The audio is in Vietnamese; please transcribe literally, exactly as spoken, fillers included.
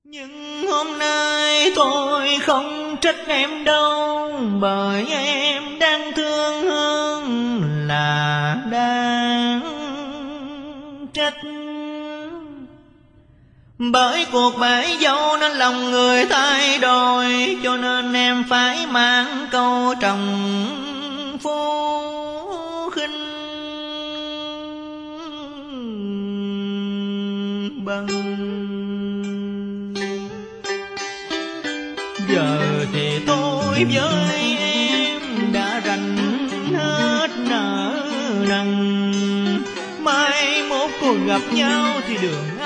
Nhưng hôm nay tôi không trách em đâu, bởi em đang thương hơn là đang trách. Bởi cuộc bể dâu nên lòng người thay đổi, cho nên em phải mang câu trồng phú khinh bằng. Giờ thì tôi với em đã rành hết nợ nần, mai mốt còn gặp nhau thì đường